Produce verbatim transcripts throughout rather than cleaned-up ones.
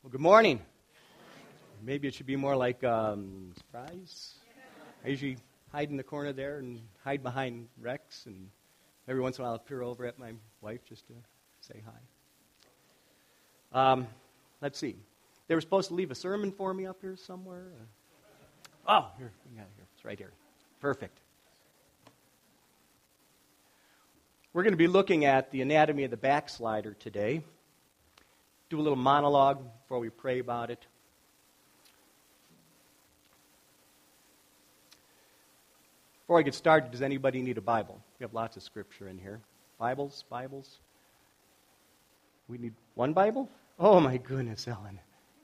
Well, good morning. Maybe it should be more like um, surprise. I usually hide in the corner there and hide behind Rex, and every once in a while I'll peer over at my wife just to say hi. Um, let's see. They were supposed to leave a sermon for me up here somewhere. Uh, oh, here, we got it here. It's right here. Perfect. We're going to be looking at the anatomy of the backslider today. Do a little monologue before we pray about it. Before I get started, does anybody need a Bible? We have lots of scripture in here. Bibles, Bibles. We need one Bible? Oh my goodness, Ellen.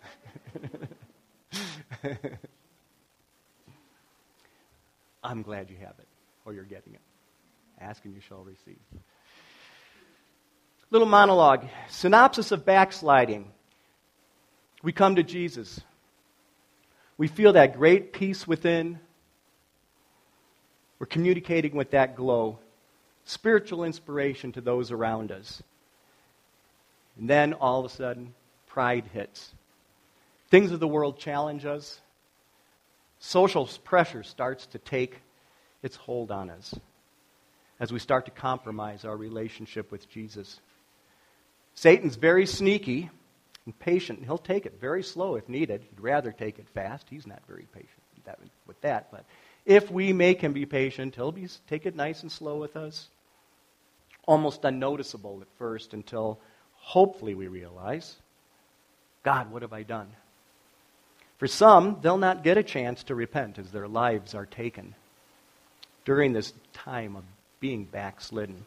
I'm glad you have it, or you're getting it. Ask and you shall receive. Little monologue. Synopsis of backsliding. We come to Jesus. We feel that great peace within. We're communicating with that glow. Spiritual inspiration to those around us. And then all of a sudden, pride hits. Things of the world challenge us. Social pressure starts to take its hold on us as we start to compromise our relationship with Jesus. Satan's very sneaky and patient. He'll take it very slow if needed. He'd rather take it fast. He's not very patient with that. But if we make him be patient, he'll be take it nice and slow with us. Almost unnoticeable at first until hopefully we realize, God, what have I done? For some, they'll not get a chance to repent as their lives are taken during this time of being backslidden.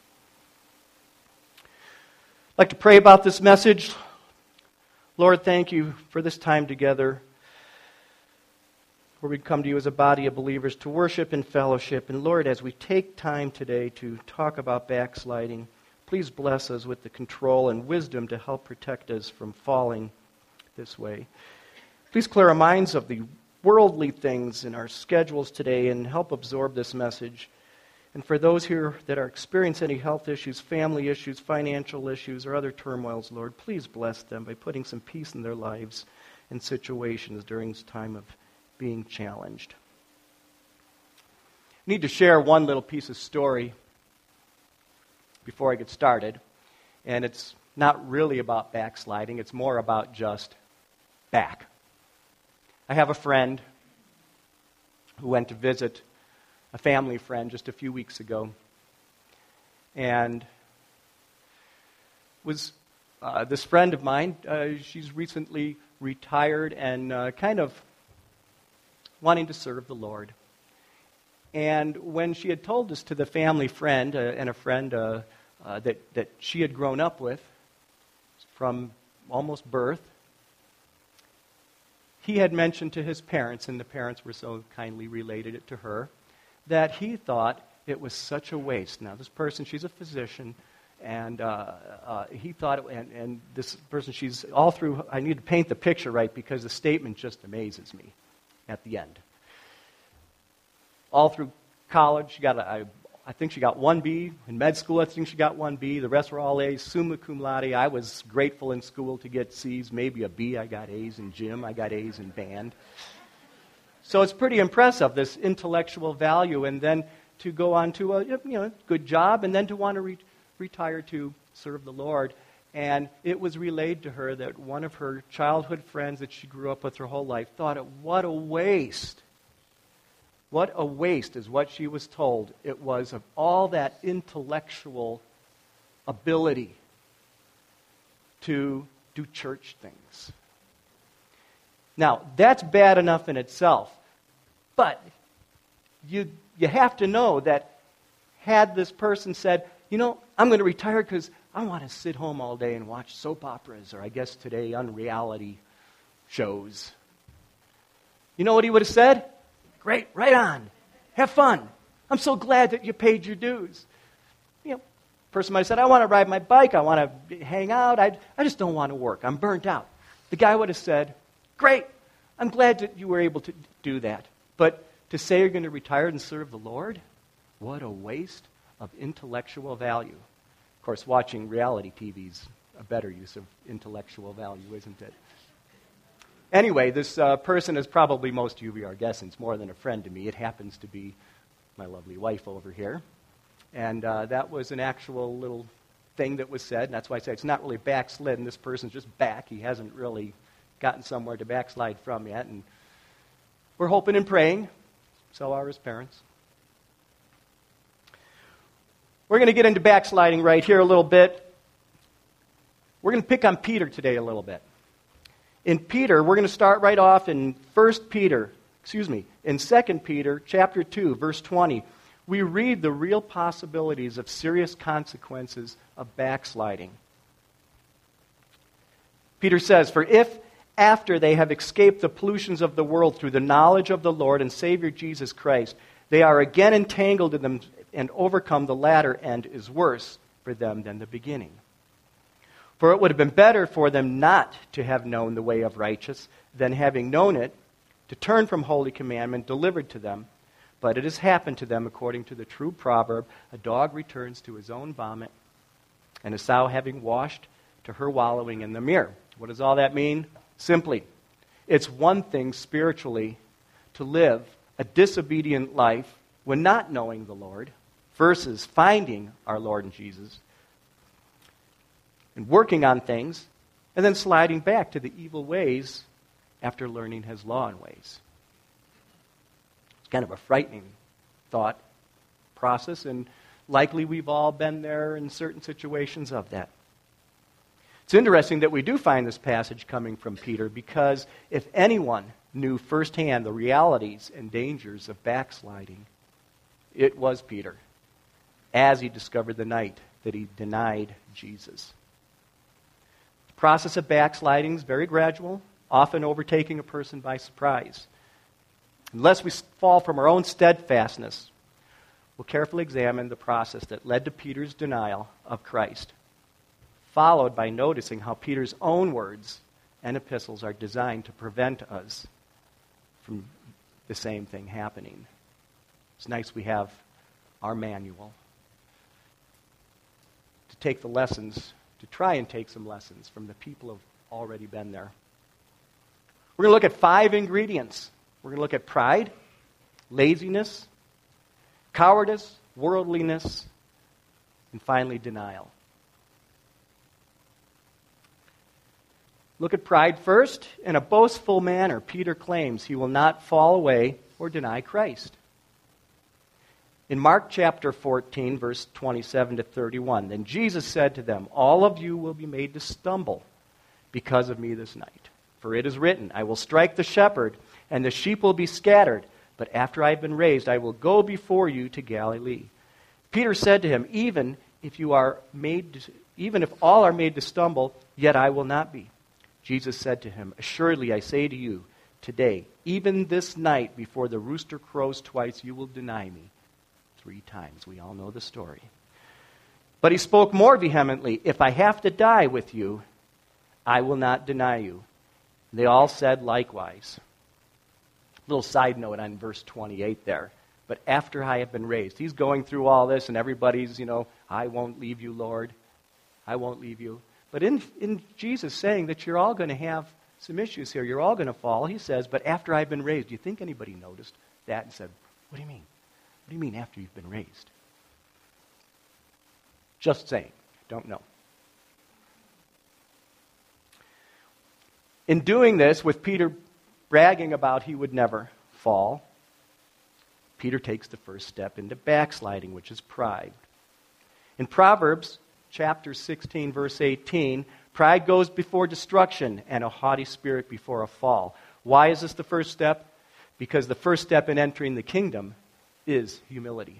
I'd like to pray about this message. Lord, thank you for this time together where we come to you as a body of believers to worship and fellowship. And Lord, as we take time today to talk about backsliding, please bless us with the control and wisdom to help protect us from falling this way. Please clear our minds of the worldly things in our schedules today and help absorb this message. And for those here that are experiencing any health issues, family issues, financial issues, or other turmoils, Lord, please bless them by putting some peace in their lives and situations during this time of being challenged. I need to share one little piece of story before I get started. And it's not really about backsliding. It's more about just back. I have a friend who went to visit a family friend just a few weeks ago, and was uh, this friend of mine, uh, she's recently retired and uh, kind of wanting to serve the Lord. And when she had told this to the family friend, uh, and a friend uh, uh, that, that she had grown up with from almost birth, he had mentioned to his parents, and the parents were so kindly related it to her, that he thought it was such a waste. Now, this person, she's a physician, and uh, uh, he thought, it, and, and this person, she's all through, I need to paint the picture right because the statement just amazes me at the end. All through college, she got a, I, I think she got one B. In med school, I think she got one B. The rest were all A's, summa cum laude. I was grateful in school to get C's, maybe a B. I got A's in gym. I got A's in band. So it's pretty impressive, this intellectual value, and then to go on to a you know good job, and then to want to re- retire to serve the Lord. And it was relayed to her that one of her childhood friends that she grew up with her whole life thought, it, what a waste. What a waste is what she was told it was of all that intellectual ability to do church things. Now, that's bad enough in itself, but you you have to know that had this person said, you know, I'm going to retire because I want to sit home all day and watch soap operas, or I guess today unreality shows. You know what he would have said? Great, right on. Have fun. I'm so glad that you paid your dues. You know, person might have said, I want to ride my bike, I want to hang out, I, I just don't want to work, I'm burnt out. The guy would have said, great, I'm glad that you were able to do that. But to say you're going to retire and serve the Lord, what a waste of intellectual value. Of course, watching reality T V's a better use of intellectual value, isn't it? Anyway, this uh, person, as probably most of you are guessing, is more than a friend to me. It happens to be my lovely wife over here. And uh, that was an actual little thing that was said, and that's why I say it's not really backslidden. This person's just back. He hasn't really gotten somewhere to backslide from yet. And we're hoping and praying. So are his parents. We're going to get into backsliding right here a little bit. We're going to pick on Peter today a little bit. In Peter, we're going to start right off in First Peter, excuse me, in Second Peter chapter two, verse twenty. We read the real possibilities of serious consequences of backsliding. Peter says, "For if after they have escaped the pollutions of the world through the knowledge of the Lord and Savior Jesus Christ, they are again entangled in them and overcome, the latter end is worse for them than the beginning. For it would have been better for them not to have known the way of righteousness than having known it, to turn from holy commandment delivered to them. But it has happened to them according to the true proverb, a dog returns to his own vomit, and a sow having washed to her wallowing in the mere." What does all that mean? Simply, it's one thing spiritually to live a disobedient life when not knowing the Lord versus finding our Lord and Jesus and working on things and then sliding back to the evil ways after learning his law and ways. It's kind of a frightening thought process, and likely we've all been there in certain situations of that. It's interesting that we do find this passage coming from Peter, because if anyone knew firsthand the realities and dangers of backsliding, it was Peter, as he discovered the night that he denied Jesus. The process of backsliding is very gradual, often overtaking a person by surprise. Unless we fall from our own steadfastness, we'll carefully examine the process that led to Peter's denial of Christ, followed by noticing how Peter's own words and epistles are designed to prevent us from the same thing happening. It's nice we have our manual to take the lessons, to try and take some lessons from the people who have already been there. We're going to look at five ingredients. We're going to look at pride, laziness, cowardice, worldliness, and finally denial. Look at pride first. In a boastful manner, Peter claims he will not fall away or deny Christ. In Mark chapter fourteen, verse twenty-seven to thirty-one, "Then Jesus said to them, 'All of you will be made to stumble because of me this night. For it is written, I will strike the shepherd, and the sheep will be scattered. But after I have been raised, I will go before you to Galilee.' Peter said to him, 'Even if you are made, to, even if all are made to stumble, yet I will not be.' Jesus said to him, 'Assuredly I say to you, today, even this night, before the rooster crows twice, you will deny me three times.'" We all know the story. But he spoke more vehemently, "If I have to die with you, I will not deny you." They all said likewise. Little side note on verse twenty-eight there. But after I have been raised. He's going through all this, and everybody's, you know, "I won't leave you, Lord. I won't leave you." But in, in Jesus saying that you're all going to have some issues here, you're all going to fall, he says, "But after I've been raised." Do you think anybody noticed that and said, "What do you mean? What do you mean after you've been raised?" Just saying. Don't know. In doing this, with Peter bragging about he would never fall, Peter takes the first step into backsliding, which is pride. In Proverbs chapter sixteen, verse eighteen, "Pride goes before destruction, and a haughty spirit before a fall." Why is this the first step? Because the first step in entering the kingdom is humility.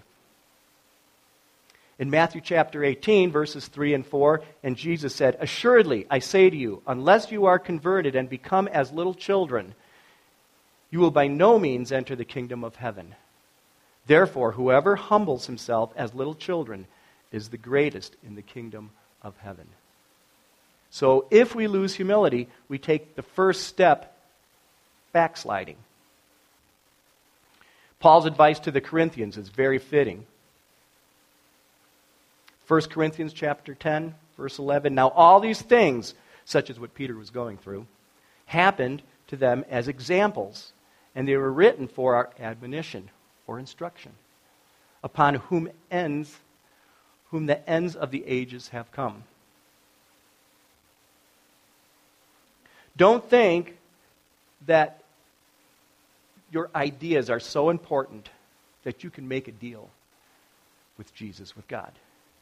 In Matthew chapter eighteen, verses three and four, and Jesus said, "Assuredly, I say to you, unless you are converted and become as little children, you will by no means enter the kingdom of heaven. Therefore, whoever humbles himself as little children is the greatest in the kingdom of heaven." So if we lose humility, we take the first step backsliding. Paul's advice to the Corinthians is very fitting. First Corinthians chapter ten, verse eleven, now all these things, such as what Peter was going through, happened to them as examples, and they were written for our admonition or instruction, upon whom ends, whom the ends of the ages have come. Don't think that your ideas are so important that you can make a deal with Jesus, with God.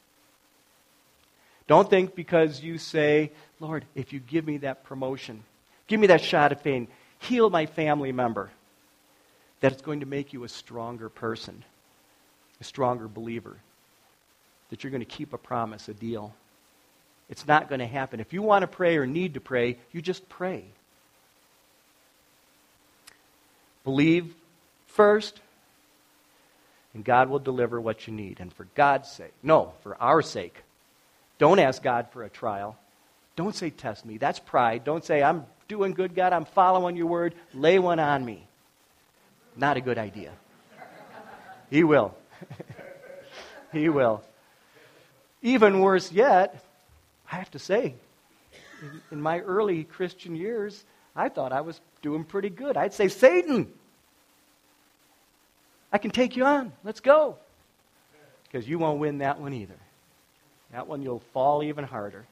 Don't think because you say, Lord, if you give me that promotion, give me that shot of fame, heal my family member, that it's going to make you a stronger person, a stronger believer, that you're going to keep a promise, a deal. It's not going to happen. If you want to pray or need to pray, you just pray. Believe first, and God will deliver what you need. And for God's sake, no, for our sake, don't ask God for a trial. Don't say, test me. That's pride. Don't say, I'm doing good, God. I'm following your word. Lay one on me. Not a good idea. He will. He will. Even worse yet, I have to say, in, in my early Christian years, I thought I was doing pretty good. I'd say, Satan, I can take you on. Let's go. Because you won't win that one either. That one you'll fall even harder.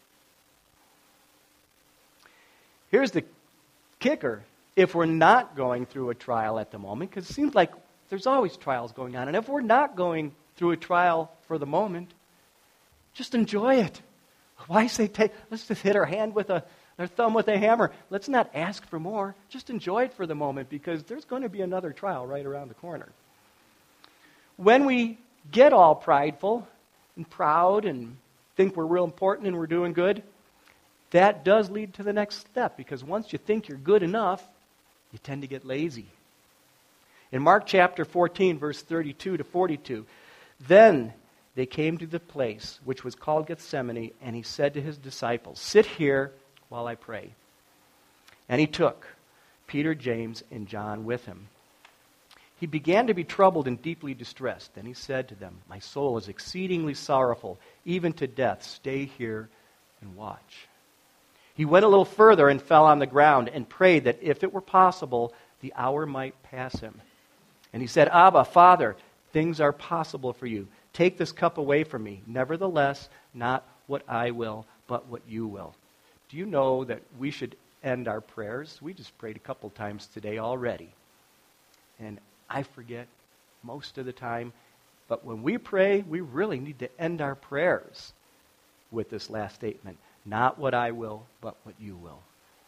Here's the kicker. If we're not going through a trial at the moment, because it seems like there's always trials going on, and if we're not going through a trial for the moment, just enjoy it. Why say, take, let's just hit our hand with a, our thumb with a hammer. Let's not ask for more. Just enjoy it for the moment, because there's going to be another trial right around the corner. When we get all prideful and proud and think we're real important and we're doing good, that does lead to the next step, because once you think you're good enough, you tend to get lazy. In Mark chapter fourteen, verse thirty-two to forty-two, then they came to the place which was called Gethsemane, and he said to his disciples, sit here while I pray. And he took Peter, James, and John with him. He began to be troubled and deeply distressed. Then he said to them, my soul is exceedingly sorrowful, even to death. Stay here and watch. He went a little further and fell on the ground and prayed that if it were possible, the hour might pass him. And he said, Abba, Father, things are possible for you. Take this cup away from me. Nevertheless, not what I will, but what you will. Do you know that we should end our prayers? We just prayed a couple times today already. And I forget most of the time. But when we pray, we really need to end our prayers with this last statement. Not what I will, but what you will.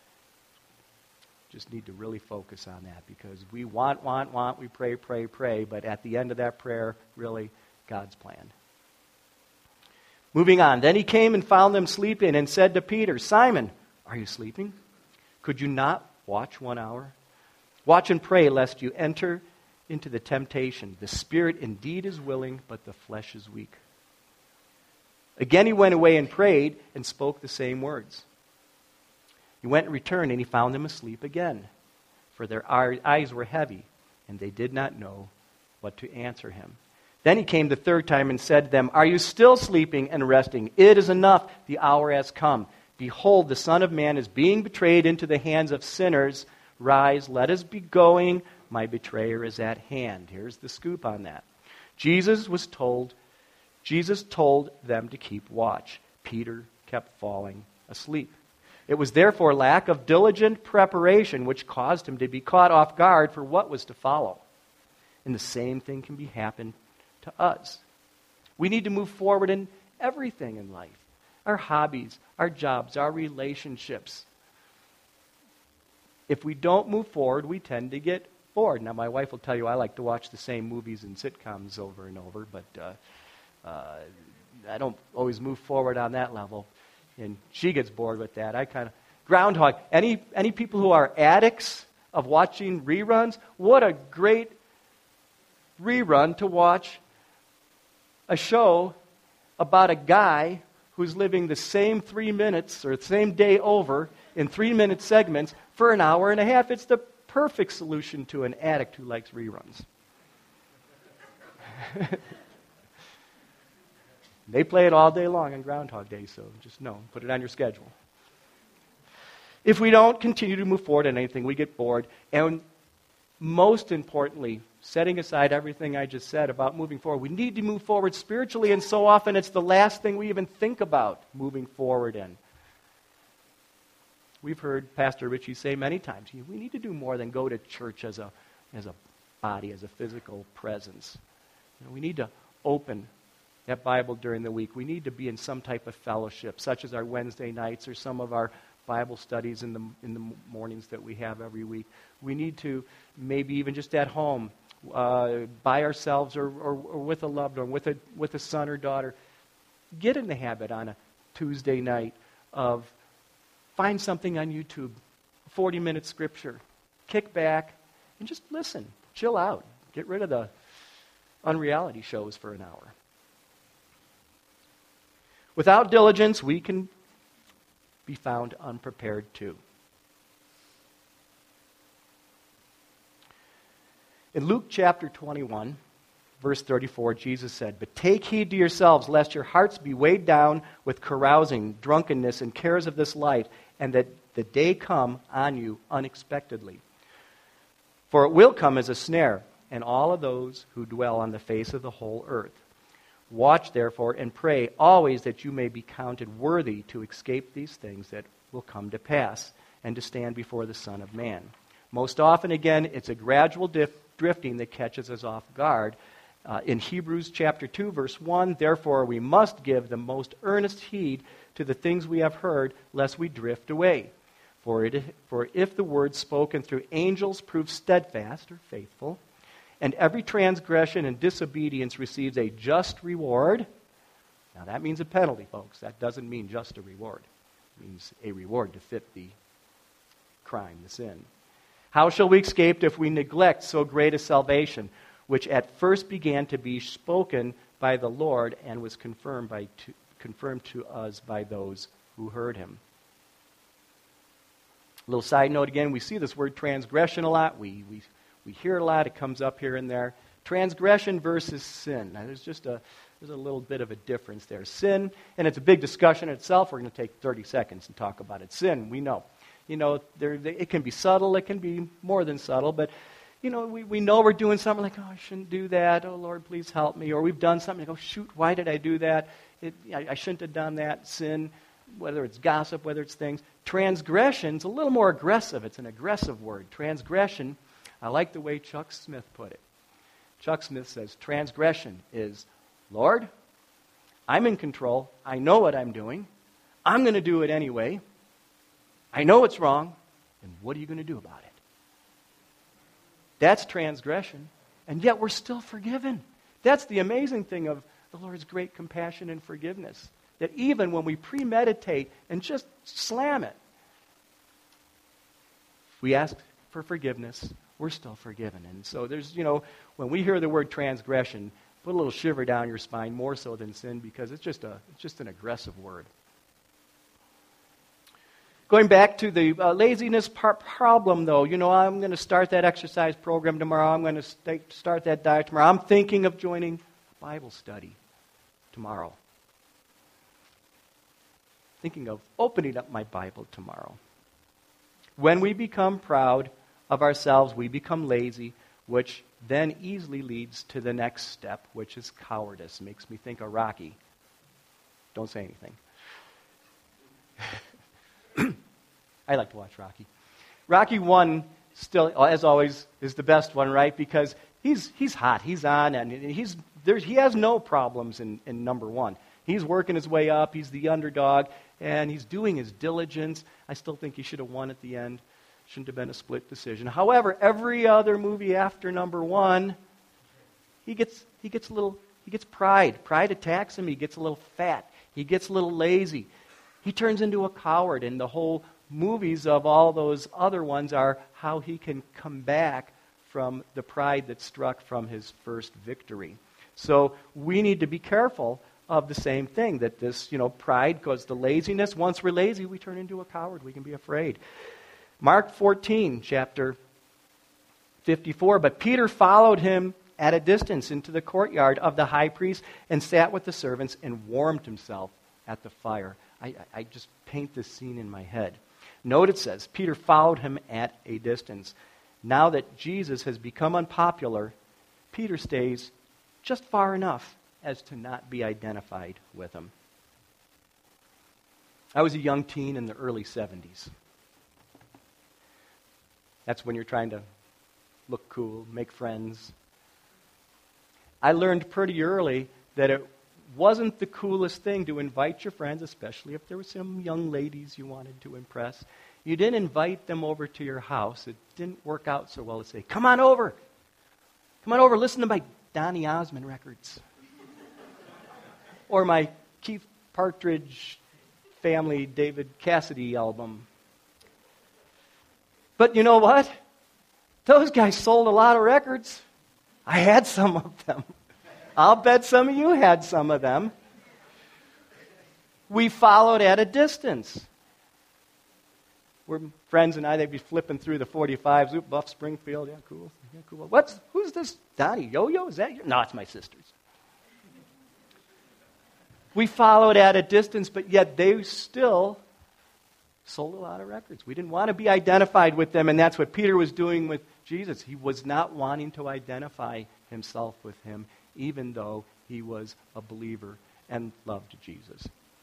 Just need to really focus on that, because we want, want, want, we pray, pray, pray, but at the end of that prayer, really, God's plan. Moving on. Then he came and found them sleeping and said to Peter, Simon, are you sleeping? Could you not watch one hour? Watch and pray lest you enter into the temptation. The spirit indeed is willing, but the flesh is weak. Again he went away and prayed and spoke the same words. He went and returned, and he found them asleep again, for their eyes were heavy, and they did not know what to answer him. Then he came the third time and said to them, are you still sleeping and resting? It is enough, the hour has come. Behold, the Son of Man is being betrayed into the hands of sinners. Rise, let us be going. My betrayer is at hand. Here's the scoop on that. Jesus was told, Jesus told them to keep watch. Peter kept falling asleep. It was therefore lack of diligent preparation which caused him to be caught off guard for what was to follow. And the same thing can be happen to us. We need to move forward in everything in life. Our hobbies, our jobs, our relationships. If we don't move forward, we tend to get bored. Now, my wife will tell you I like to watch the same movies and sitcoms over and over, but uh, uh, I don't always move forward on that level. And she gets bored with that. I kind of groundhog. Any any people who are addicts of watching reruns, what a great rerun to watch a show about a guy who's living the same three minutes or the same day over in three-minute segments for an hour and a half. It's the perfect solution to an addict who likes reruns. They play it all day long on Groundhog Day, so just know, put it on your schedule. If we don't continue to move forward in anything, we get bored. And most importantly, setting aside everything I just said about moving forward, we need to move forward spiritually, and so often it's the last thing we even think about moving forward in. We've heard Pastor Richie say many times, we need to do more than go to church as a, as a body, as a physical presence. You know, we need to open that Bible during the week. We need to be in some type of fellowship, such as our Wednesday nights or some of our Bible studies in the in the mornings that we have every week. We need to maybe even just at home, uh, by ourselves or, or, or with a loved one, with a with a son or daughter, get in the habit on a Tuesday night of find something on YouTube, forty-minute scripture, kick back, and just listen, chill out, get rid of the unreality shows for an hour. Without diligence, we can be found unprepared too. In Luke chapter twenty-one, verse thirty-four, Jesus said, "But take heed to yourselves, lest your hearts be weighed down with carousing, drunkenness, and cares of this life, and that the day come on you unexpectedly. For it will come as a snare, and all of those who dwell on the face of the whole earth. Watch, therefore, and pray always that you may be counted worthy to escape these things that will come to pass, and to stand before the Son of Man." Most often, again, it's a gradual dif- drifting that catches us off guard. Uh, in Hebrews chapter two, verse one, "Therefore we must give the most earnest heed to the things we have heard, lest we drift away. For, it, for if the word spoken through angels proves steadfast," or faithful, "and every transgression and disobedience receives a just reward." Now that means a penalty, folks. That doesn't mean just a reward. It means a reward to fit the crime, the sin. "How shall we escape if we neglect so great a salvation, which at first began to be spoken by the Lord and was confirmed by to, confirmed to us by those who heard him?" A little side note again, we see this word transgression a lot. We we We hear it a lot. It comes up here and there. Transgression versus sin. Now, there's just a there's a little bit of a difference there. Sin, and it's a big discussion in itself. We're going to take thirty seconds and talk about it. Sin, we know. You know, there it can be subtle. It can be more than subtle. But, you know, we, we know we're doing something like, oh, I shouldn't do that. Oh, Lord, please help me. Or we've done something like, oh, shoot, why did I do that? It, I, I shouldn't have done that. Sin, whether it's gossip, whether it's things. Transgression's a little more aggressive. It's an aggressive word. Transgression, I like the way Chuck Smith put it. Chuck Smith says, transgression is, Lord, I'm in control. I know what I'm doing. I'm going to do it anyway. I know it's wrong. And what are you going to do about it? That's transgression. And yet we're still forgiven. That's the amazing thing of the Lord's great compassion and forgiveness. That even when we premeditate and just slam it, we ask for forgiveness, we're still forgiven. And so there's, you know, when we hear the word transgression, put a little shiver down your spine, more so than sin, because it's just a it's just an aggressive word. Going back to the uh, laziness par- problem, though, you know, I'm going to start that exercise program tomorrow. I'm going to st- start that diet tomorrow. I'm thinking of joining a Bible study tomorrow. Thinking of opening up my Bible tomorrow. When we become proud of ourselves, we become lazy, which then easily leads to the next step, which is cowardice. Makes me think of Rocky. Don't say anything. I like to watch Rocky. Rocky one, still, as always, is the best one, right? Because he's he's hot, he's on, and he's there's he has no problems in, in number one. He's working his way up, he's the underdog, and he's doing his diligence. I still think he should have won at the end. Shouldn't have been a split decision. However, every other movie after number one, he gets he gets a little he gets pride. Pride attacks him. He gets a little fat. He gets a little lazy. He turns into a coward. And the whole movies of all those other ones are how he can come back from the pride that struck from his first victory. So we need to be careful of the same thing, that this, you know, pride goes to laziness. Once we're lazy, we turn into a coward. We can be afraid. Mark fourteen, chapter fifty-four, but Peter followed him at a distance into the courtyard of the high priest and sat with the servants and warmed himself at the fire. I, I just paint this scene in my head. Note it says, Peter followed him at a distance. Now that Jesus has become unpopular, Peter stays just far enough as to not be identified with him. I was a young teen in the early seventies. That's when you're trying to look cool, make friends. I learned pretty early that it wasn't the coolest thing to invite your friends, especially if there were some young ladies you wanted to impress. You didn't invite them over to your house. It didn't work out so well to say, come on over. Come on over, listen to my Donny Osmond records. Or my Keith Partridge Family David Cassidy album. But you know what? Those guys sold a lot of records. I had some of them. I'll bet some of you had some of them. We followed at a distance. We're friends and I, they'd be flipping through the forty-fives. Oop, Buff Springfield, yeah, cool. Yeah, cool. What's who's this Donnie Yo-Yo? Is that your? No, it's my sister's. We followed at a distance, but yet they still sold a lot of records. We didn't want to be identified with them, and that's what Peter was doing with Jesus. He was not wanting to identify himself with him, even though he was a believer and loved Jesus.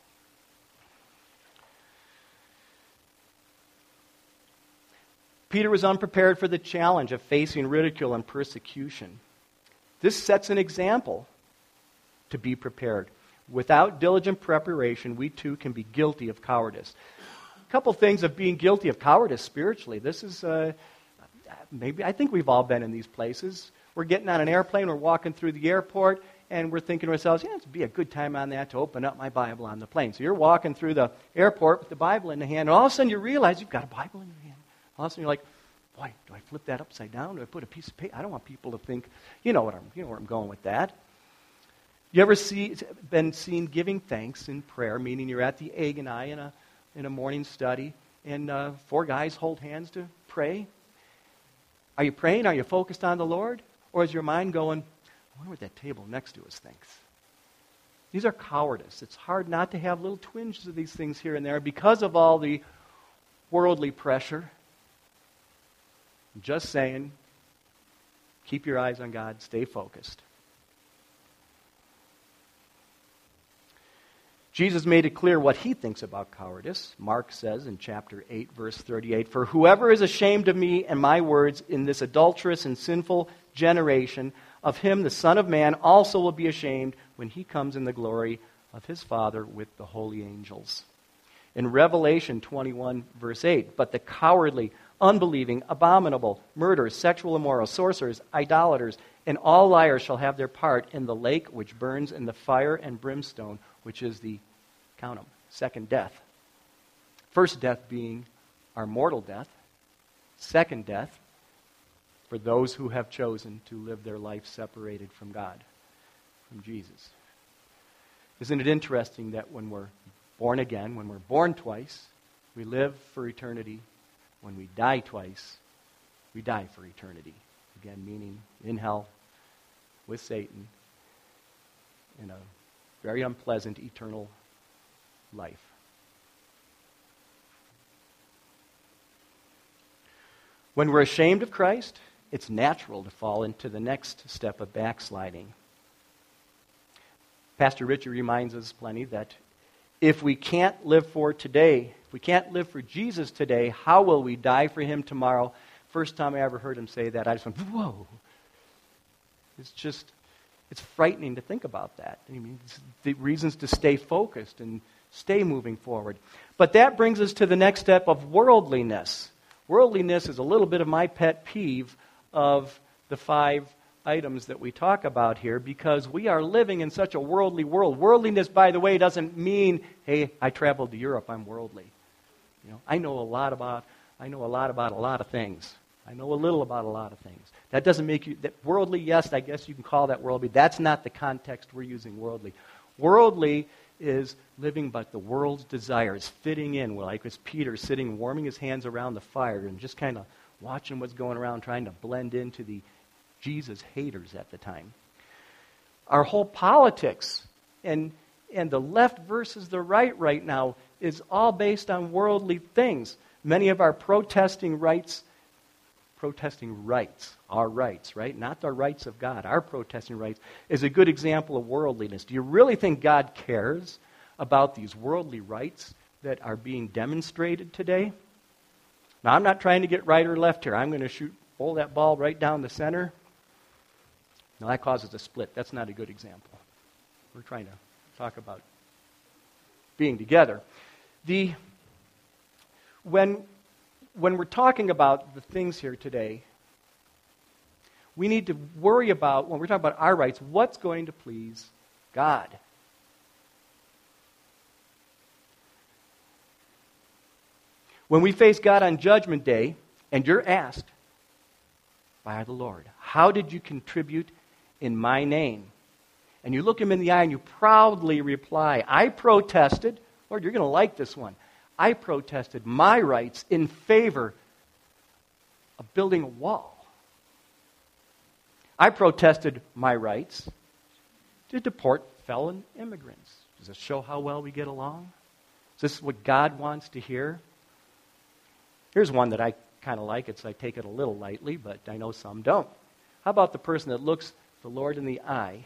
Peter was unprepared for the challenge of facing ridicule and persecution. This sets an example to be prepared. Without diligent preparation, we too can be guilty of cowardice. A couple things of being guilty of cowardice spiritually. This is, uh, maybe, I think we've all been in these places. We're getting on an airplane, we're walking through the airport, and we're thinking to ourselves, yeah, it'd be a good time on that to open up my Bible on the plane. So you're walking through the airport with the Bible in the hand, and all of a sudden you realize you've got a Bible in your hand. All of a sudden you're like, boy, do I flip that upside down? Do I put a piece of paper? I don't want people to think, you know what I'm, you know where I'm going with that. You ever see been seen giving thanks in prayer, meaning you're at the egg and I in a in a morning study, and uh, four guys hold hands to pray? Are you praying? Are you focused on the Lord? Or is your mind going, I wonder what that table next to us thinks? These are cowardice. It's hard not to have little twinges of these things here and there because of all the worldly pressure. Just saying, keep your eyes on God, stay focused. Jesus made it clear what he thinks about cowardice. Mark says in chapter eight, verse thirty-eight, for whoever is ashamed of me and my words in this adulterous and sinful generation, of him the Son of Man also will be ashamed when he comes in the glory of his Father with the holy angels. In Revelation twenty-one, verse eight, but the cowardly, unbelieving, abominable, murderers, sexual immoral, sorcerers, idolaters, and all liars shall have their part in the lake which burns in the fire and brimstone, which is the, count 'em, second death. First death being our mortal death. Second death for those who have chosen to live their life separated from God, from Jesus. Isn't it interesting that when we're born again, when we're born twice, we live for eternity. When we die twice, we die for eternity. Again, meaning in hell with Satan in a very unpleasant eternal life. When we're ashamed of Christ, it's natural to fall into the next step of backsliding. Pastor Richard reminds us plenty that if we can't live for today, if we can't live for Jesus today, how will we die for him tomorrow? First time I ever heard him say that, I just went, whoa. It's just, it's frightening to think about that. I mean, it's the reasons to stay focused and stay moving forward. But that brings us to the next step of worldliness. Worldliness is a little bit of my pet peeve of the five items that we talk about here, because we are living in such a worldly world. Worldliness, by the way, doesn't mean, hey, I traveled to Europe, I'm worldly. You know, I know a lot about I know a lot about a lot of things. I know a little about a lot of things. That doesn't make you that worldly. Yes, I guess you can call that worldly. That's not the context we're using worldly. Worldly is living but the world's desires, fitting in, like as Peter sitting, warming his hands around the fire and just kind of watching what's going around, trying to blend into the Jesus haters at the time. Our whole politics and and the left versus the right right now is all based on worldly things. Many of our protesting rights, protesting rights, our rights, right? Not the rights of God. Our protesting rights is a good example of worldliness. Do you really think God cares about these worldly rights that are being demonstrated today? Now, I'm not trying to get right or left here. I'm going to shoot, bowl that ball right down the center. Now, that causes a split. That's not a good example. We're trying to talk about being together. The when when we're talking about the things here today, we need to worry about, when we're talking about our rights, what's going to please God. When we face God on Judgment Day, and you're asked by the Lord, how did you contribute in my name? And you look him in the eye and you proudly reply, I protested. Lord, you're going to like this one. I protested my rights in favor of building a wall. I protested my rights to deport felon immigrants. Does this show how well we get along? Is this what God wants to hear? Here's one that I kind of like. It's I take it a little lightly, but I know some don't. How about the person that looks the Lord in the eye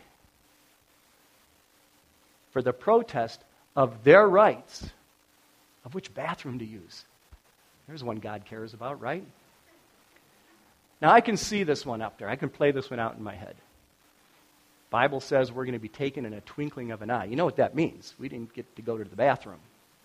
for the protest of their rights of which bathroom to use? There's one God cares about, right? Now, I can see this one up there. I can play this one out in my head. Bible says we're going to be taken in a twinkling of an eye. You know what that means. We didn't get to go to the bathroom.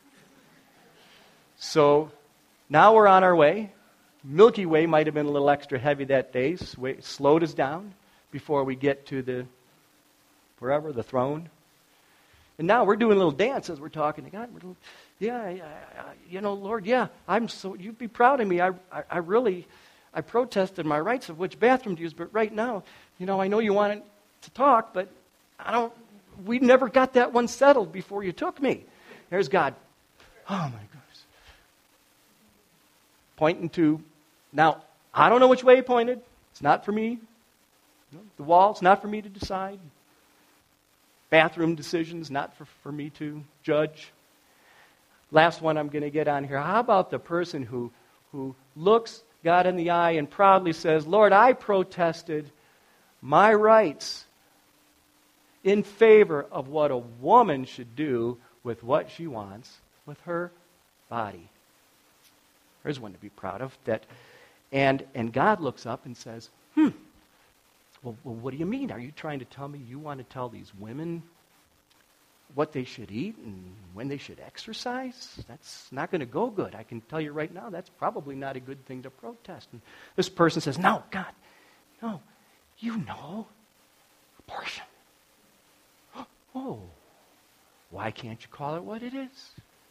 So, now we're on our way. Milky Way might have been a little extra heavy that day. Slowed us down before we get to the, wherever, the throne. And now we're doing a little dance as we're talking to God. We're little, yeah, I, I, you know, Lord, yeah, I'm so, you'd be proud of me. I, I, I really, I protested my rights of which bathroom to use, but right now, you know, I know you wanted to talk, but I don't, we never got that one settled before you took me. There's God. Oh, my goodness. Pointing to, now, I don't know which way he pointed. It's not for me. The wall, it's not for me to decide. Bathroom decisions, not for, for me to judge. Last one I'm going to get on here. How about the person who, who looks God in the eye and proudly says, Lord, I protested my rights in favor of what a woman should do with what she wants with her body. There's one to be proud of. That, and, and God looks up and says, hmm, well, well, what do you mean? Are you trying to tell me you want to tell these women what they should eat and when they should exercise? That's not going to go good. I can tell you right now, that's probably not a good thing to protest. And this person says, no, God, no, you know, abortion. Oh, why can't you call it what it is?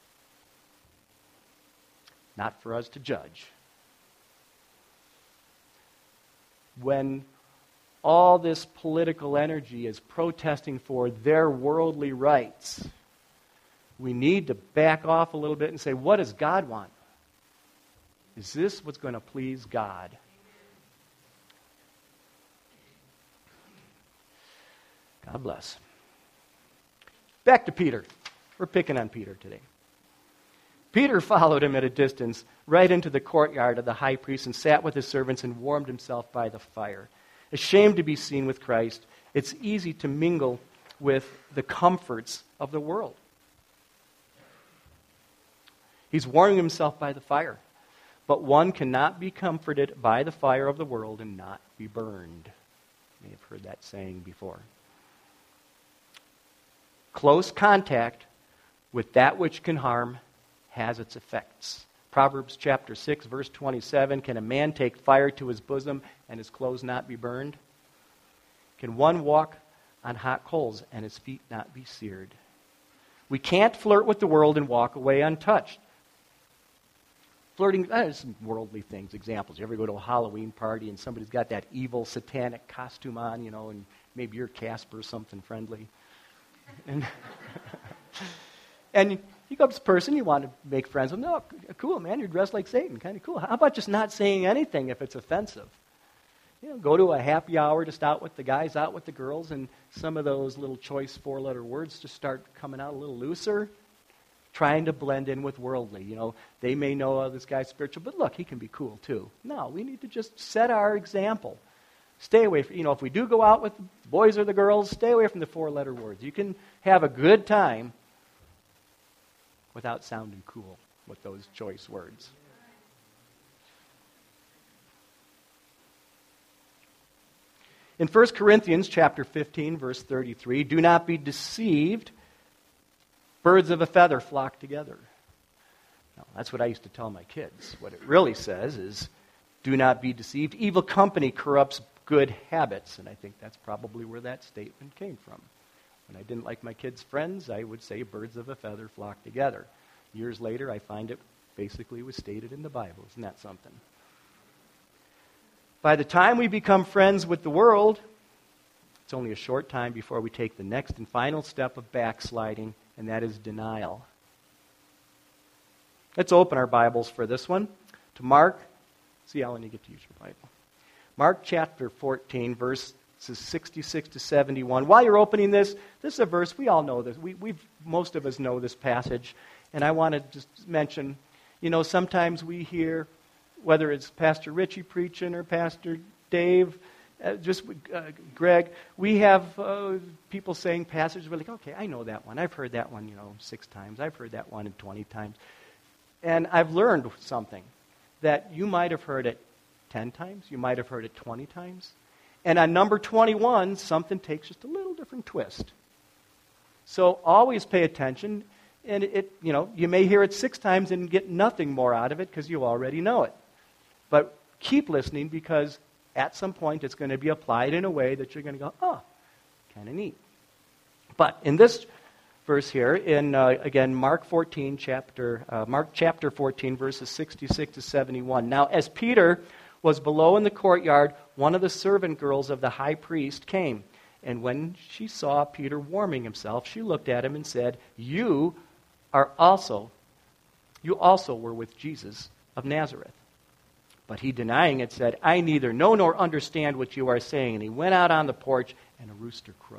Not for us to judge. When all this political energy is protesting for their worldly rights, we need to back off a little bit and say, what does God want? Is this what's going to please God? God bless. Back to Peter. We're picking on Peter today. Peter followed him at a distance right into the courtyard of the high priest and sat with his servants and warmed himself by the fire. Ashamed to be seen with Christ, it's easy to mingle with the comforts of the world. He's warming himself by the fire. But one cannot be comforted by the fire of the world and not be burned. You may have heard that saying before. Close contact with that which can harm has its effects. Proverbs chapter six, verse twenty-seven, can a man take fire to his bosom and his clothes not be burned? Can one walk on hot coals and his feet not be seared? We can't flirt with the world and walk away untouched. Flirting, there's some worldly things, examples. You ever go to a Halloween party and somebody's got that evil satanic costume on, you know, and maybe you're Casper or something friendly. And, and you go up to this person, you want to make friends with them. No, cool, man, you're dressed like Satan. Kind of cool. How about just not saying anything if it's offensive? You know, go to a happy hour just out with the guys, out with the girls, and some of those little choice four-letter words just start coming out a little looser, trying to blend in with worldly. You know, they may know, oh, this guy's spiritual, but look, he can be cool too. No, we need to just set our example. Stay away from, you know, if we do go out with the boys or the girls, stay away from the four-letter words. You can have a good time without sounding cool with those choice words. In First Corinthians chapter fifteen, verse thirty-three, do not be deceived. Birds of a feather flock together. Now, that's what I used to tell my kids. What it really says is, do not be deceived. Evil company corrupts good habits. And I think that's probably where that statement came from. When I didn't like my kids' friends, I would say birds of a feather flock together. Years later, I find it basically was stated in the Bible. Isn't that something? By the time we become friends with the world, it's only a short time before we take the next and final step of backsliding, and that is denial. Let's open our Bibles for this one to Mark. See how when you get to use your Bible. Mark chapter fourteen, verses sixty-six to seventy-one. While you're opening this, this is a verse, we all know this. We, we've, most of us know this passage, and I want to just mention, you know, sometimes we hear, whether it's Pastor Richie preaching or Pastor Dave, uh, just uh, Greg, we have uh, people saying passages, we're like, okay, I know that one. I've heard that one, you know, six times. I've heard that one twenty times. And I've learned something, that you might have heard it ten times, you might have heard it twenty times. And on number twenty-one, something takes just a little different twist. So always pay attention, and it, you know, you may hear it six times and get nothing more out of it because you already know it. But keep listening, because at some point it's going to be applied in a way that you're going to go, oh, kind of neat. But in this verse here, in uh, again Mark fourteen, chapter uh, Mark chapter fourteen, verses sixty-six to seventy-one. Now, as Peter was below in the courtyard, one of the servant girls of the high priest came, and when she saw Peter warming himself, she looked at him and said, "You are also, you also were with Jesus of Nazareth." But he, denying it, said, "I neither know nor understand what you are saying." And he went out on the porch, and a rooster crowed.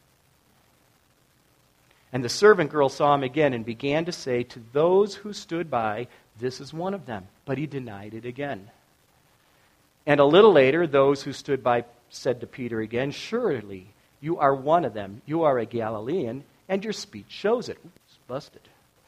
And the servant girl saw him again and began to say to those who stood by, "This is one of them." But he denied it again. And a little later, those who stood by said to Peter again, "Surely you are one of them. You are a Galilean, and your speech shows it." Oops, busted.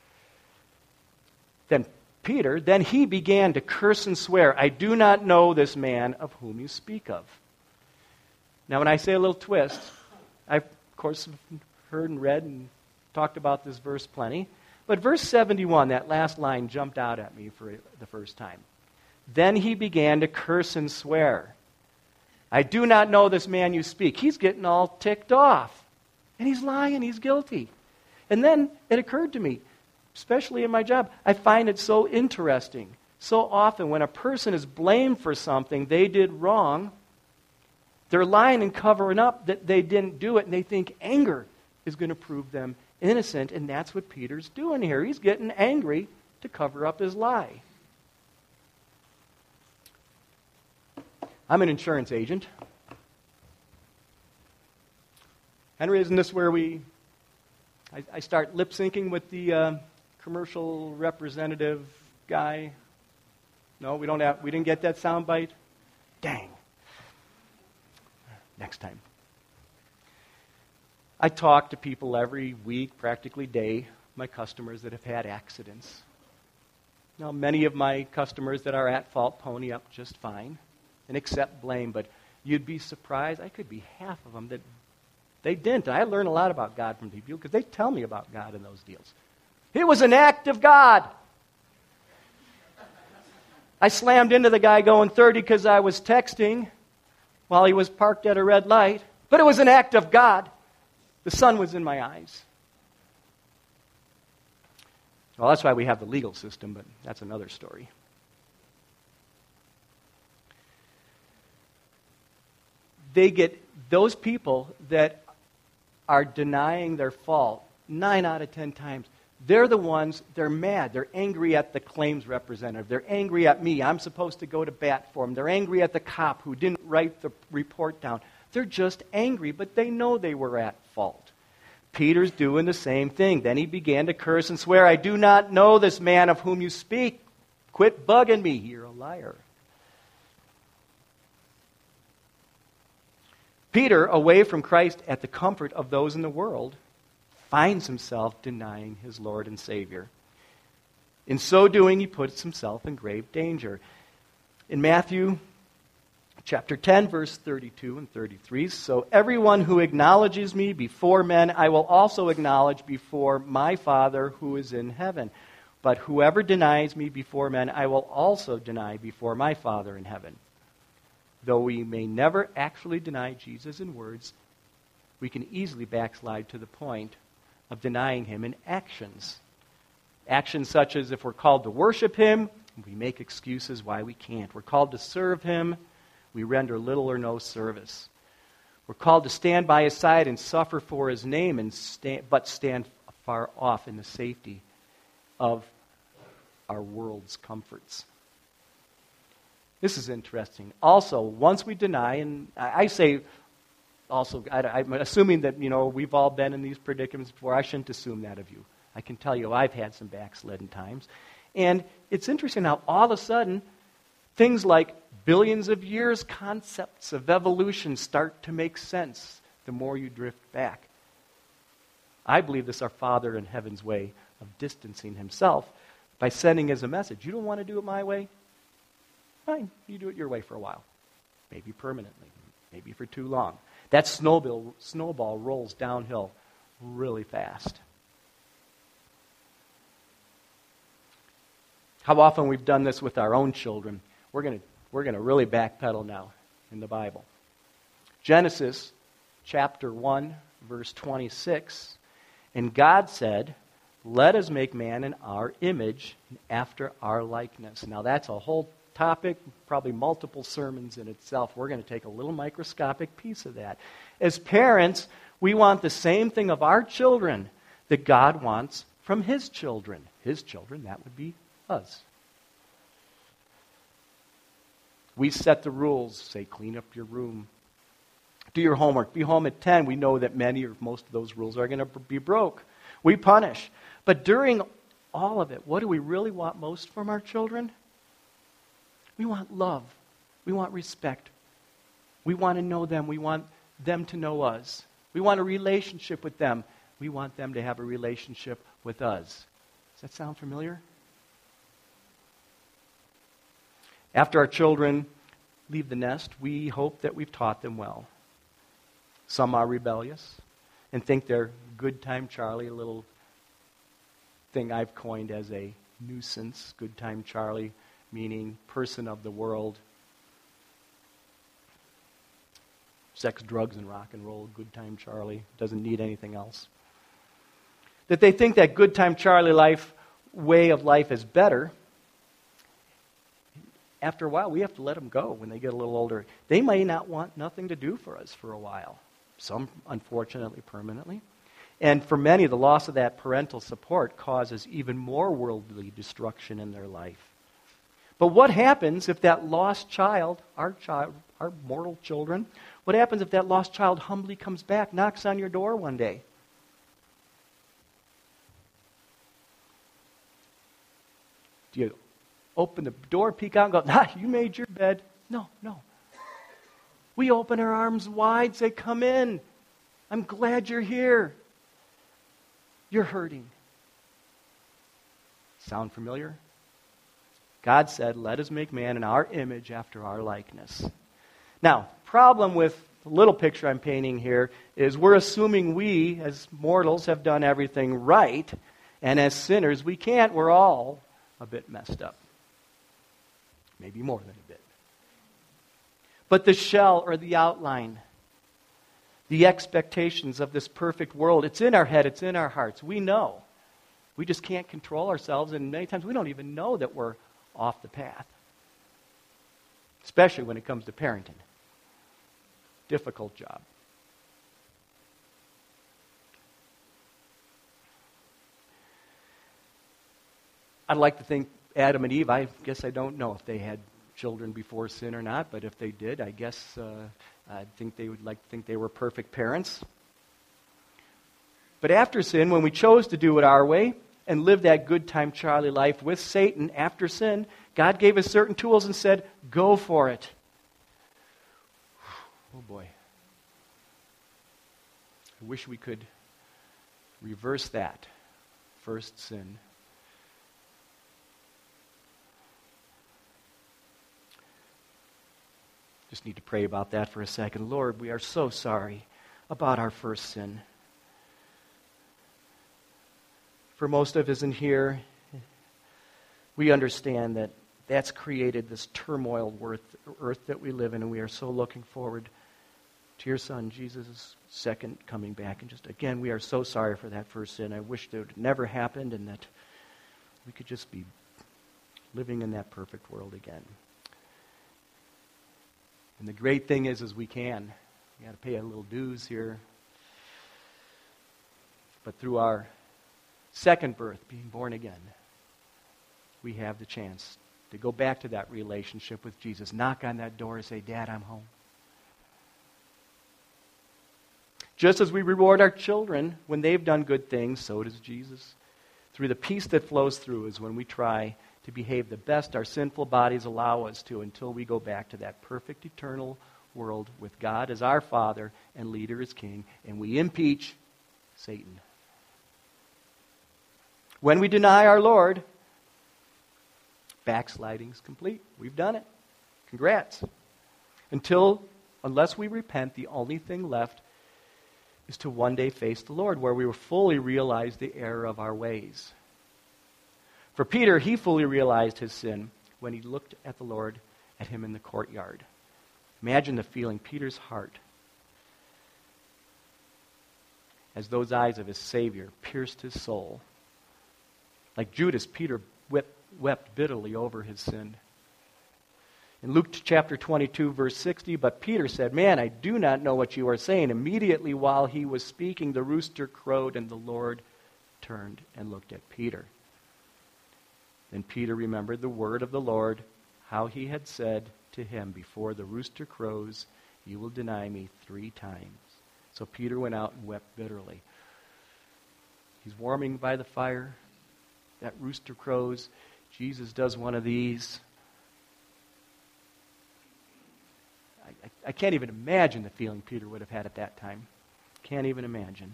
Then Peter, then he began to curse and swear, "I do not know this man of whom you speak of." Now, when I say a little twist, I've, of course, heard and read and talked about this verse plenty. But verse seventy-one, that last line jumped out at me for the first time. Then he began to curse and swear, "I do not know this man you speak." He's getting all ticked off. And he's lying, he's guilty. And then it occurred to me, especially in my job, I find it so interesting. So often when a person is blamed for something they did wrong, they're lying and covering up that they didn't do it, and they think anger is going to prove them innocent, and that's what Peter's doing here. He's getting angry to cover up his lie. I'm an insurance agent. Henry, isn't this where we, I, I start lip syncing with the uh, commercial representative guy? No, we don't have, we didn't get that sound bite? Dang. Next time. I talk to people every week, practically day, my customers that have had accidents. Now, many of my customers that are at fault pony up just fine and accept blame, but you'd be surprised. I could be half of them that they didn't. I learn a lot about God from people because they tell me about God in those deals. It was an act of God. I slammed into the guy going thirty because I was texting while he was parked at a red light, but it was an act of God. The sun was in my eyes. Well, that's why we have the legal system, but that's another story. They get, those people that are denying their fault, nine out of ten times, They're the ones, they're mad. They're angry at the claims representative. They're angry at me. I'm supposed to go to bat for them. They're angry at the cop who didn't write the report down. They're just angry, but they know they were at fault. Peter's doing the same thing. Then he began to curse and swear, I do not know this man of whom you speak. Quit bugging me. You're a liar. Peter, away from Christ at the comfort of those in the world, finds himself denying his Lord and Savior. In so doing, he puts himself in grave danger. In Matthew chapter ten, verse thirty-two and thirty-three, so everyone who acknowledges me before men, I will also acknowledge before my Father who is in heaven. But whoever denies me before men, I will also deny before my Father in heaven. Though we may never actually deny Jesus in words, we can easily backslide to the point of denying him in actions. Actions such as if we're called to worship him, we make excuses why we can't. We're called to serve him, we render little or no service. We're called to stand by his side and suffer for his name, and sta- but stand far off in the safety of our world's comforts. This is interesting. Also, once we deny, and I say also, I, I'm assuming that, you know, we've all been in these predicaments before. I shouldn't assume that of you. I can tell you I've had some backslidden times. And it's interesting how all of a sudden, things like billions of years concepts of evolution start to make sense the more you drift back. I believe this is our Father in heaven's way of distancing himself by sending us a message. You don't want to do it my way? Fine, you do it your way for a while. Maybe permanently, maybe for too long. That snowball, snowball rolls downhill really fast. How often we've done this with our own children. We're going to we're going to really backpedal now in the Bible. Genesis chapter one, verse twenty-six. And God said, let us make man in our image, after our likeness. Now that's a whole topic, probably multiple sermons in itself. We're going to take a little microscopic piece of that. As parents, we want the same thing of our children that God wants from his children. His children, that would be us. We set the rules, say clean up your room, do your homework, be home at ten. We know that many or most of those rules are going to be broke. We punish. But during all of it, what do we really want most from our children? We want love. We want respect. We want to know them. We want them to know us. We want a relationship with them. We want them to have a relationship with us. Does that sound familiar? After our children leave the nest, we hope that we've taught them well. Some are rebellious and think they're good time Charlie, a little thing I've coined as a nuisance, good time Charlie, meaning person of the world. Sex, drugs, and rock and roll, good time Charlie, doesn't need anything else. That they think that good time Charlie life, way of life is better. After a while, we have to let them go when they get a little older. They may not want nothing to do for us for a while. Some, unfortunately, permanently. And for many, the loss of that parental support causes even more worldly destruction in their life. But what happens if that lost child, our child, our mortal children, what happens if that lost child humbly comes back, knocks on your door one day? Do you open the door, peek out, and go, nah, you made your bed? No, no. We open our arms wide, say, come in. I'm glad you're here. You're hurting. Sound familiar? God said, let us make man in our image after our likeness. Now, problem with the little picture I'm painting here is we're assuming we, as mortals, have done everything right, and as sinners, we can't. We're all a bit messed up. Maybe more than a bit. But the shell or the outline, the expectations of this perfect world, it's in our head, it's in our hearts. We know. We just can't control ourselves, and many times we don't even know that we're off the path. Especially when it comes to parenting. Difficult job. I'd like to think Adam and Eve, I guess I don't know if they had children before sin or not, but if they did, I guess uh, I think they would like to think they were perfect parents. But after sin, when we chose to do it our way and live that good time Charlie life with Satan after sin, God gave us certain tools and said, go for it. Oh boy. I wish we could reverse that first sin. Just need to pray about that for a second. Lord, we are so sorry about our first sin. For most of us in here, we understand that that's created this turmoil earth that we live in, and we are so looking forward to your Son, Jesus' second coming back. And just, again, we are so sorry for that first sin. I wish that it had never happened and that we could just be living in that perfect world again. And the great thing is, is we can. We got to pay a little dues here. But through our second birth, being born again, we have the chance to go back to that relationship with Jesus. Knock on that door and say, Dad, I'm home. Just as we reward our children when they've done good things, so does Jesus. Through the peace that flows through is when we try to behave the best our sinful bodies allow us to until we go back to that perfect eternal world with God as our Father and leader as King, and we impeach Satan. When we deny our Lord, backsliding's complete. We've done it. Congrats. Until, unless we repent, the only thing left is to one day face the Lord, where we will fully realize the error of our ways. For Peter, he fully realized his sin when he looked at the Lord, at him in the courtyard. Imagine the feeling, Peter's heart, as those eyes of his Savior pierced his soul. Like Judas, Peter wept, wept bitterly over his sin. In Luke chapter twenty-two, verse sixty, but Peter said, Man, I do not know what you are saying. Immediately while he was speaking, the rooster crowed, and the Lord turned and looked at Peter. Then Peter remembered the word of the Lord, how he had said to him, Before the rooster crows, you will deny me three times. So Peter went out and wept bitterly. He's warming by the fire. That rooster crows. Jesus does one of these. I, I, I can't even imagine the feeling Peter would have had at that time. Can't even imagine.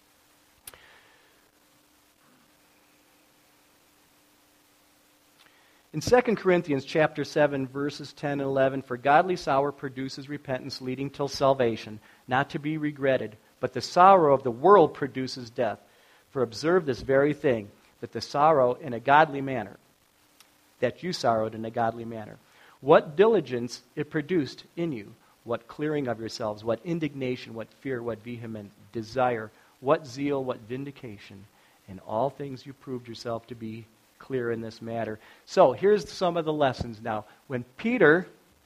In Second Corinthians chapter seven, verses ten and eleven, for godly sorrow produces repentance leading till salvation, not to be regretted, but the sorrow of the world produces death. For observe this very thing, that the sorrow in a godly manner, that you sorrowed in a godly manner. What diligence it produced in you, what clearing of yourselves, what indignation, what fear, what vehement desire, what zeal, what vindication. In all things you proved yourself to be clear in this matter. So here's some of the lessons now. When Peter,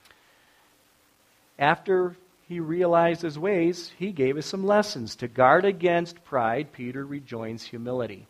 after he realized his ways, he gave us some lessons. To guard against pride, Peter rejoins humility.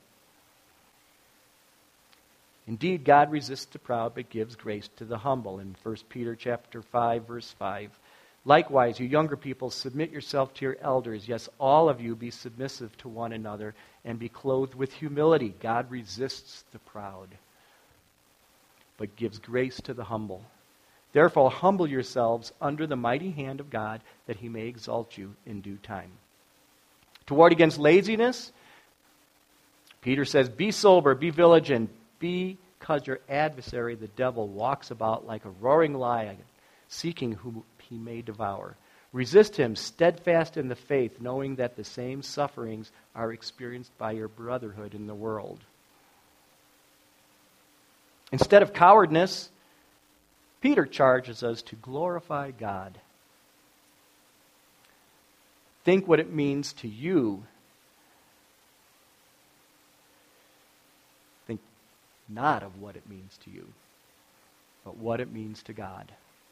Indeed, God resists the proud, but gives grace to the humble. In First Peter chapter five, verse five. Likewise, you younger people, submit yourself to your elders. Yes, all of you be submissive to one another and be clothed with humility. God resists the proud, but gives grace to the humble. Therefore, humble yourselves under the mighty hand of God, that he may exalt you in due time. To ward against laziness, Peter says, be sober, be vigilant, because your adversary, the devil, walks about like a roaring lion, seeking whom he may devour. Resist him, steadfast in the faith, knowing that the same sufferings are experienced by your brotherhood in the world. Instead of cowardness, Peter charges us to glorify God. Think what it means to you. Think not of what it means to you, but what it means to God.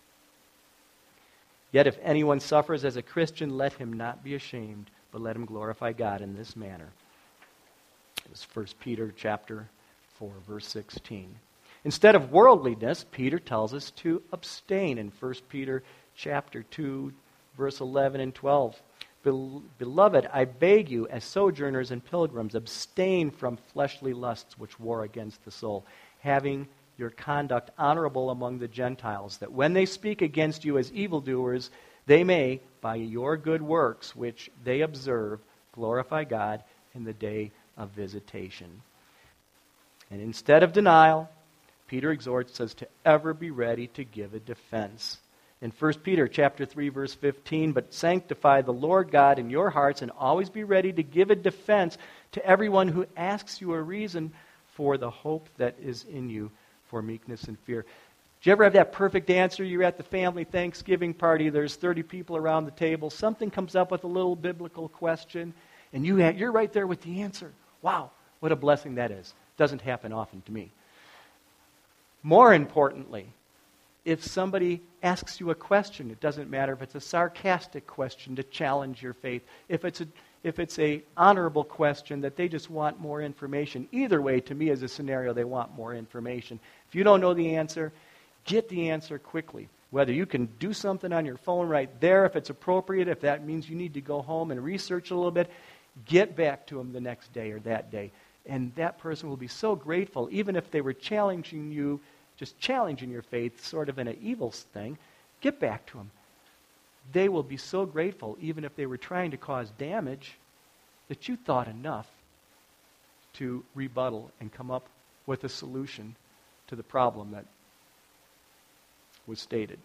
Yet if anyone suffers as a Christian, let him not be ashamed, but let him glorify God in this manner. It was First Peter chapter four, verse sixteen. Instead of worldliness, Peter tells us to abstain in First Peter chapter two, verse eleven and twelve. Beloved, I beg you, as sojourners and pilgrims, abstain from fleshly lusts which war against the soul, having your conduct honorable among the Gentiles, that when they speak against you as evildoers, they may, by your good works which they observe, glorify God in the day of visitation. And instead of denial, Peter exhorts us to ever be ready to give a defense. In First Peter chapter three, verse fifteen, but sanctify the Lord God in your hearts and always be ready to give a defense to everyone who asks you a reason for the hope that is in you for meekness and fear. Did you ever have that perfect answer? You're at the family Thanksgiving party, there's thirty people around the table, something comes up with a little biblical question, and you have, you're right there with the answer. Wow, what a blessing that is. Doesn't happen often to me. More importantly, if somebody asks you a question, it doesn't matter if it's a sarcastic question to challenge your faith, if it's a if it's a honorable question that they just want more information. Either way, to me, as a scenario, they want more information. If you don't know the answer, get the answer quickly. Whether you can do something on your phone right there, if it's appropriate, if that means you need to go home and research a little bit, get back to them the next day or that day. And that person will be so grateful, even if they were challenging you, just challenging your faith, sort of in an evil thing, get back to them. They will be so grateful, even if they were trying to cause damage, that you thought enough to rebuttal and come up with a solution to the problem that was stated.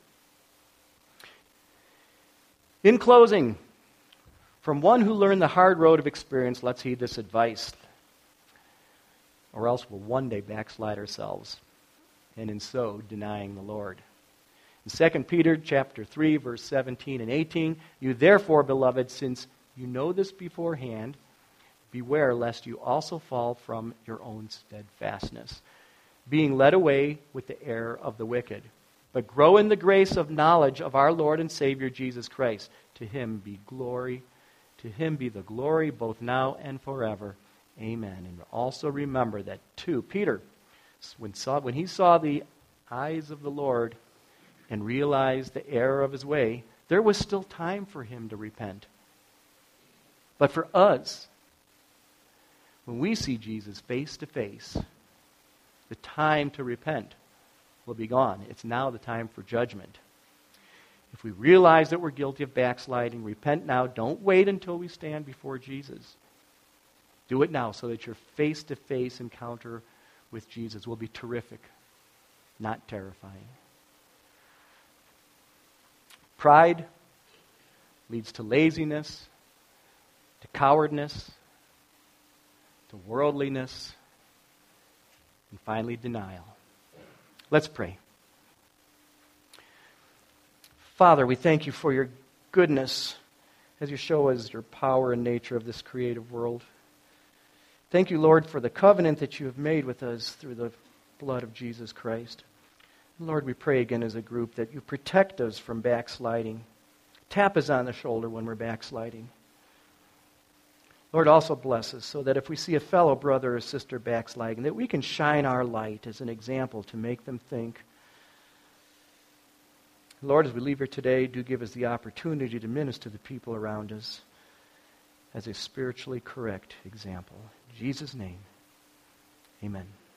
In closing, from one who learned the hard road of experience, let's heed this advice, or else we'll one day backslide ourselves, and in so denying the Lord. In Second Peter chapter three, verse seventeen and eighteen, you therefore, beloved, since you know this beforehand, beware lest you also fall from your own steadfastness, being led away with the error of the wicked. But grow in the grace of knowledge of our Lord and Savior Jesus Christ. To him be glory, to him be the glory both now and forever. Amen. And also remember that too, Peter, when saw when he saw the eyes of the Lord and realized the error of his way, there was still time for him to repent. But for us, when we see Jesus face to face, the time to repent will be gone. It's now the time for judgment. If we realize that we're guilty of backsliding, repent now. Don't wait until we stand before Jesus. Do it now so that your face-to-face encounter with Jesus will be terrific, not terrifying. Pride leads to laziness, to cowardness, to worldliness, and finally denial. Let's pray. Father, we thank you for your goodness as you show us your power and nature of this creative world. Thank you, Lord, for the covenant that you have made with us through the blood of Jesus Christ. Lord, we pray again as a group that you protect us from backsliding. Tap us on the shoulder when we're backsliding. Lord, also bless us so that if we see a fellow brother or sister backsliding, that we can shine our light as an example to make them think. Lord, as we leave here today, do give us the opportunity to minister to the people around us as a spiritually correct example. In Jesus' name, amen.